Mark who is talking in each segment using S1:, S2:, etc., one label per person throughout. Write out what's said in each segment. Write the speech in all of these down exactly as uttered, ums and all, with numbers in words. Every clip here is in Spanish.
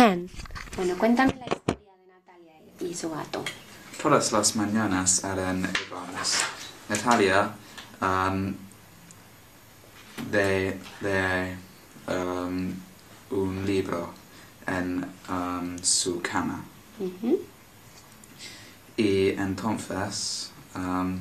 S1: bien. Bueno, cuéntame la historia de Natalia y su gato.
S2: Todas las mañanas eran iguales. Natalia um, de, de um, un libro en um, su cama.
S1: Uh-huh.
S2: Y entonces um,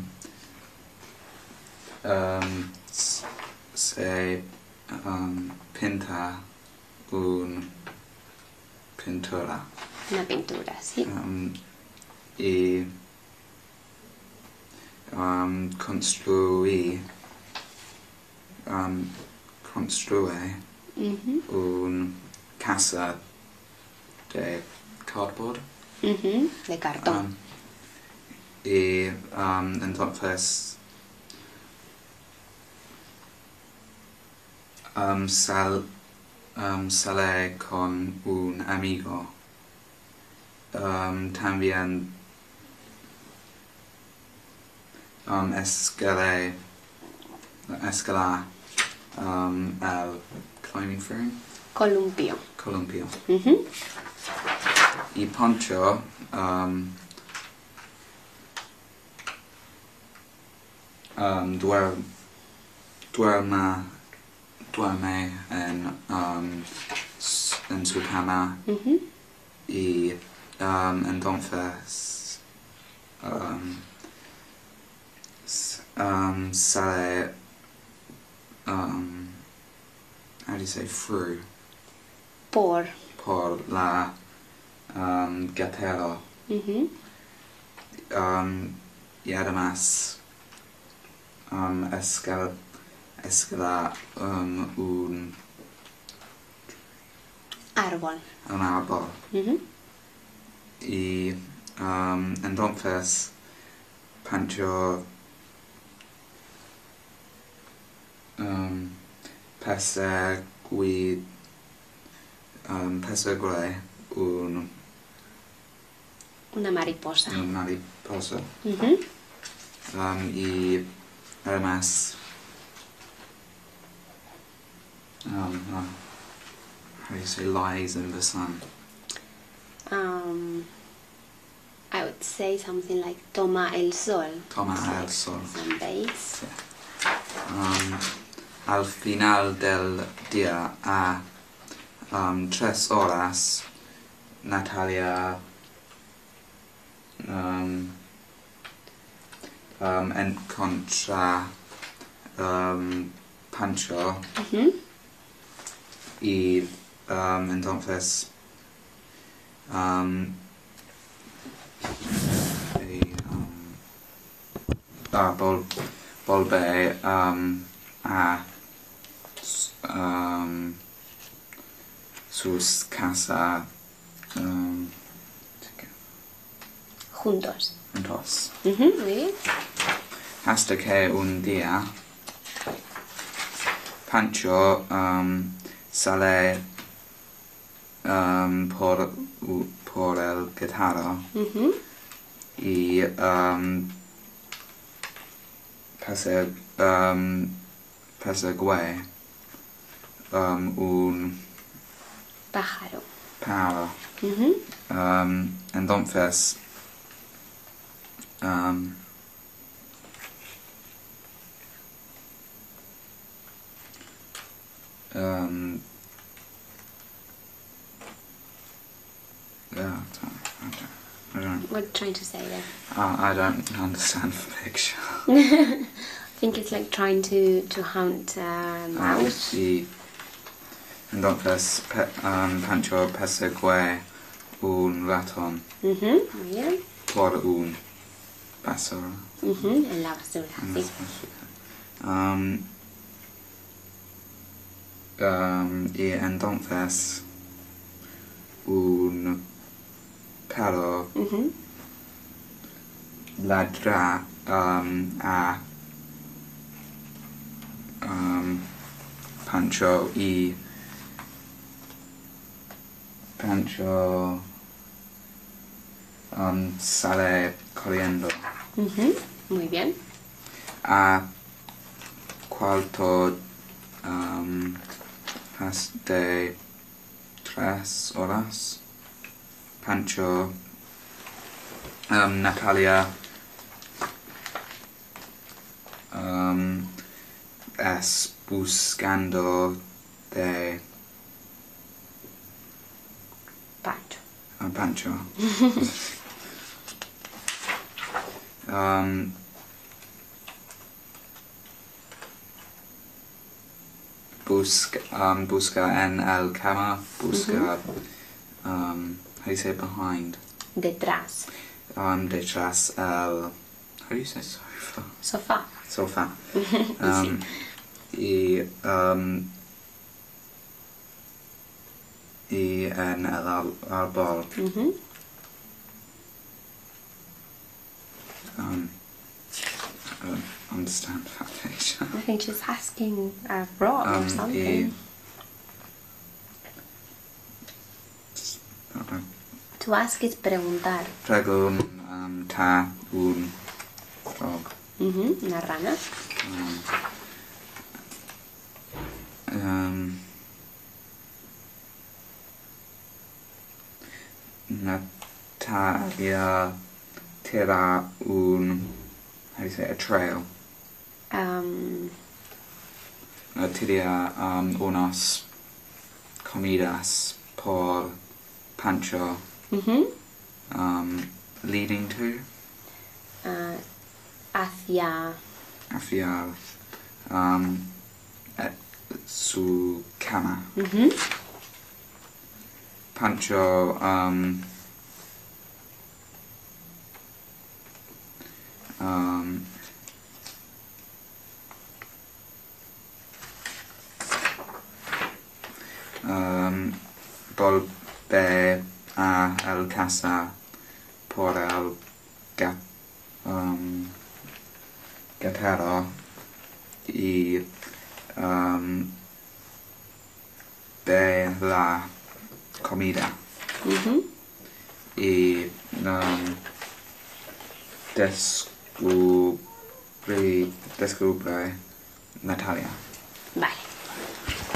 S2: um, se um, pinta una pintura.
S1: Una pintura, sí.
S2: Um, y um, construí um, construye
S1: Uh-huh.
S2: una casa de cardboard.
S1: Uh-huh. De cartón.
S2: Um, y um, entonces um, sal, um, sale con un amigo. Um, también um, escalé, escalar um, el climbing frame.
S1: Columpio.
S2: Columpio.
S1: Uh-huh.
S2: Y Poncho um, um, duerme, duerme, duerme en, um, en su cama.
S1: Uh-huh.
S2: Y um, entonces um, s- um, sale um, how do you say through
S1: Por.
S2: por la um, gatero
S1: Uh-huh.
S2: um, y además um, escal escala um, un
S1: Árbol.
S2: un árbol.
S1: Uh-huh.
S2: Y um, entonces Pancho um, persegui, um, persegue un,
S1: Una mariposa.
S2: un mariposa
S1: Uh-huh.
S2: um, y además um, uh, how do you say lies in the sun?
S1: Um, I would say something like toma el sol.
S2: Toma
S1: It's
S2: el
S1: like
S2: sol.
S1: sunbase.
S2: Um, al final del día, a um, tres horas, Natalia um, um, encontra um, Pancho
S1: Uh-huh.
S2: y um, entonces um, y, um, ah, vol, volve um, a um, sus casa um,
S1: Juntos.
S2: juntos.
S1: Uh-huh. Muy bien.
S2: Hasta que un día Pancho um, sale um, por, por el guitarra
S1: Uh-huh.
S2: y um, persegue, um, persegue um, un
S1: Pájaro.
S2: pájaro.
S1: Uh-huh.
S2: Um, entonces um, um, yeah, I don't, I don't,
S1: What are you trying to say there?
S2: uh, I don't understand the picture.
S1: I think it's like trying to, to hunt a mouse.
S2: Y entonces pe, um, Pancho persegue un ratón
S1: Uh-huh. Muy bien.
S2: por un basura.
S1: Uh-huh. En la basura, sí.
S2: Um, um, y entonces un perro
S1: Uh-huh.
S2: ladra um, a um, Pancho y Pancho um, sale corriendo
S1: Uh-huh. Muy bien.
S2: a cuarto um, pas de tres horas. Pancho, um, Natalia, um, es buscando de
S1: Pancho.
S2: uh, Pancho. um, busca, um, busca en el cama, busca, mm-hmm. um, how do you say behind?
S1: Detrás.
S2: Um, detrás el, how do you say sofa?
S1: Sofá.
S2: Sofá. um, y, um, y en el árbol.
S1: Mm-hmm.
S2: Um, I don't understand foundation.
S1: I think she's asking a rock
S2: um,
S1: or something.
S2: Y, uh,
S1: To ask is preguntar.
S2: Pregunta un frog.
S1: Mm-hmm. Una rana.
S2: Um, um, Natalia tira un, how do you say, a trail.
S1: Um,
S2: Uh, tira um, unas comidas por Pancho.
S1: mm-hmm.
S2: Um, leading to?
S1: uh, hacia
S2: Hacia um, at su cama.
S1: mm-hmm.
S2: Pancho um, um, um, volve a el casa por el gat, um, gatero y um, de la comida.
S1: Mm-hmm.
S2: Y um, descubrí, descubre Natalia.
S1: Vale.